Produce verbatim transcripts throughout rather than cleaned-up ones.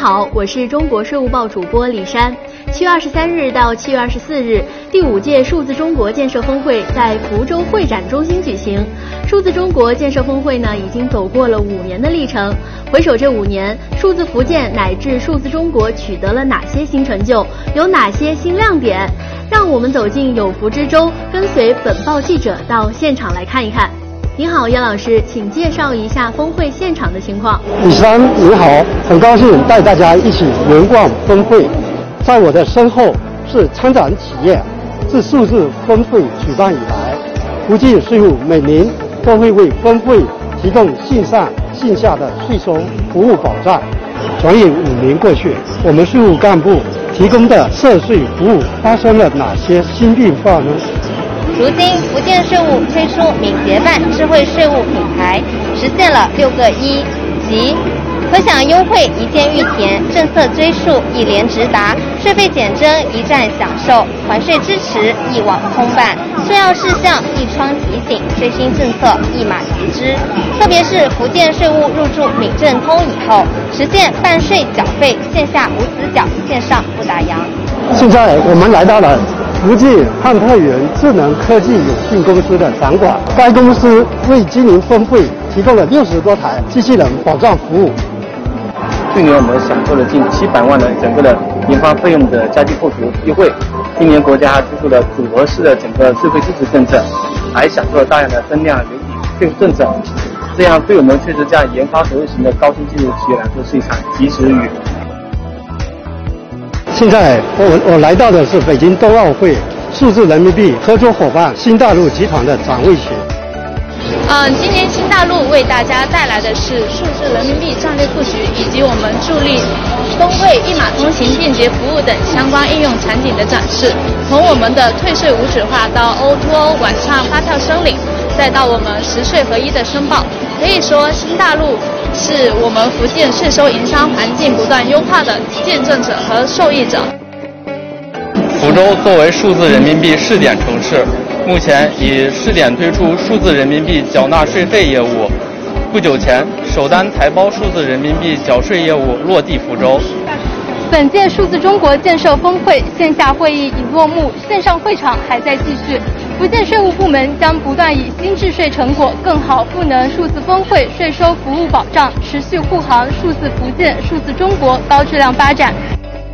好，我是中国税务报主播李珊。七月二十三日到七月二十四日，第五届数字中国建设峰会在福州会展中心举行。数字中国建设峰会呢，已经走过了五年的历程。回首这五年，数字福建乃至数字中国取得了哪些新成就，有哪些新亮点？让我们走进有福之州，跟随本报记者到现场来看一看。您好，叶老师，请介绍一下峰会现场的情况。 李珊，您好，很高兴带大家一起圆逛峰会。在我的身后是参展企业。自数字峰会举办以来，福建税务每年都会为峰会提供线上线下的税收服务保障。转眼五年过去，我们税务干部提供的涉税服务发生了哪些新变化呢？ 如今，福建税务推出敏捷办智慧税务品牌，实现了六个一，即可享优惠一键预填，政策追溯一联直达，税费减征一站享受，还税支持一网通办，重要事项一窗提醒，最新政策一码即知。特别是福建税务入驻闽政通以后，实现办税缴费线下无死角，线上不打烊。 现在我们来到了福建汉泰源智能科技有限公司的展馆，该公司为今年峰会提供了六十多台机器人保障服务。 去年我们享受了近七百万的整个的研发费用的加计扣除优惠，今年国家还推出了组合式的整个税费支持政策，还享受了大量的增量留抵税负政策，这样对我们确实这样研发投入型的高新技术企业来说是一场及时雨。 现在我我来到的是北京冬奥会数字人民币合作伙伴新大陆集团的展位前。 嗯，今年新大陆为大家带来的是数字人民币战略布局，以及我们助力峰会一码通行便捷服务等相关应用场景的展示。从我们的退税无纸化到 O to O 网上发票申领，再到我们实税合一的申报，可以说新大陆是我们福建税收营商环境不断优化的见证者和受益者。 福州作为数字人民币试点城市，目前已试点推出数字人民币缴纳税费业务。不久前，首单台胞数字人民币缴税业务落地福州。 本届数字中国建设峰会线下会议已落幕，线上会场还在继续。福建税务部门将不断以新制税成果更好赋能数字峰会税收服务保障，持续护航数字福建、数字中国高质量发展。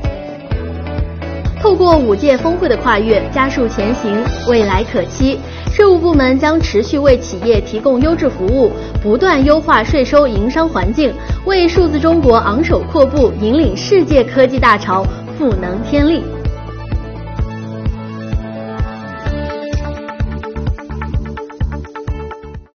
透过五届峰会的跨越，加速前行，未来可期。税务部门将持续为企业提供优质服务，不断优化税收营商环境，为数字中国昂首阔步，引领世界科技大潮，赋能添力。